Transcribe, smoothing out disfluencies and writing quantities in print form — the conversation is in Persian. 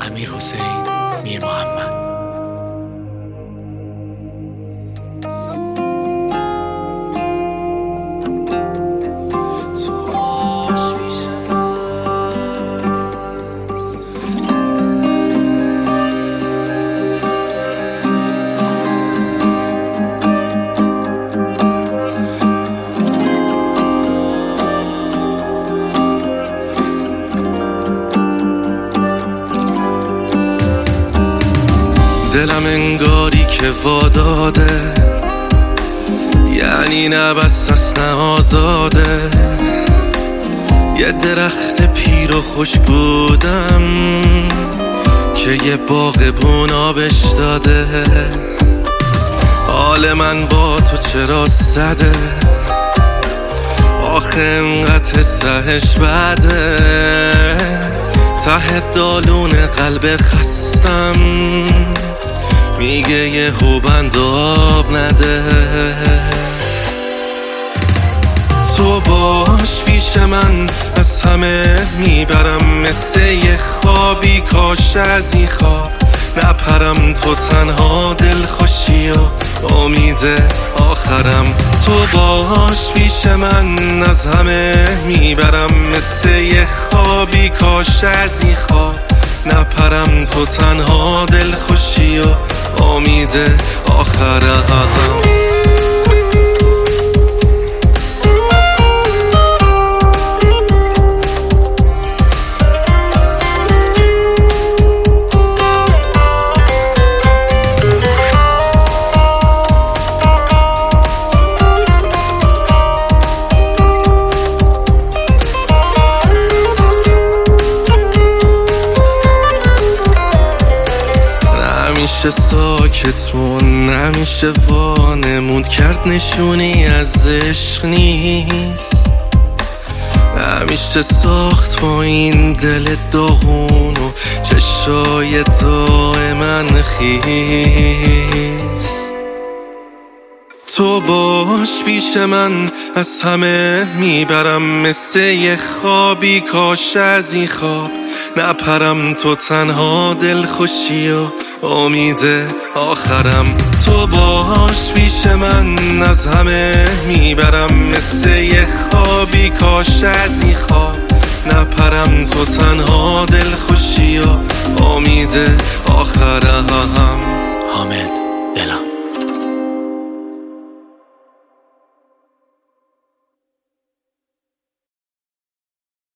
امیرحسین میرمحمد. دلم انگاری که واداده، یعنی نه بس است نه آزاده. یه درخت پیر و خوش بودم که یه باغبون آبش داده. حال من با تو چرا زده؟ آخه انقدر سهش بده. ته دالون قلب خستم میگه یه هوبند آب نده. تو باش پیش من از همه میبرم، مثل یه خوابی کاش از این خواب نپرم. تو تنها دلخوشی و امید آخرم. تو باش پیش من از همه میبرم، مثل یه خوابی کاش از این خواب نپرم. تو تنها دلخوشی و امید آخرم. نمیشه ساکت مون، نمیشه وانمود کرد، نشونی از عشق نیست. نمیشه ساخت با این دل داغون و چشای دائما خیس. تو باش پیش من از همه میبرم، مثل یه خوابی کاش از این خواب نپرم. تو تنها دلخوشی و امید آخرم. تو باش پیش من از همه میبرم، مثل یه خوابی کاش از این خواب نپرم. تو تنها دلخوشی و امید آخرم. حامد دلم.